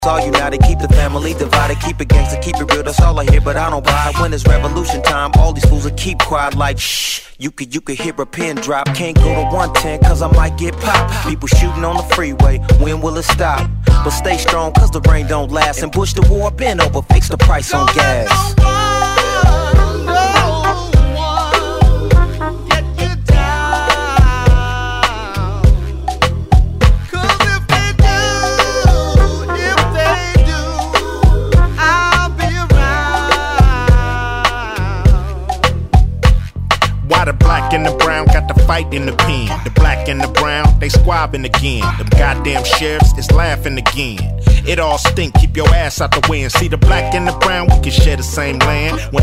All you now to keep the family divided, keep it gangsta, keep it real, that's all I hear, but I don't buy it. When it's revolution time, all these fools will keep quiet like shh. You could hear a pin drop. Can't go to 110 cause I might get popped. People shooting on the freeway, when will it stop? But stay strong cause the rain don't last. And push the war, bend over, fix the price on gas. Why the black and the brown got the fight in the pen? The black and the brown, they squabbing again. Them goddamn sheriffs is laughing again. It all stink, keep your ass out the way and see the black and the brown, we can share the same land. When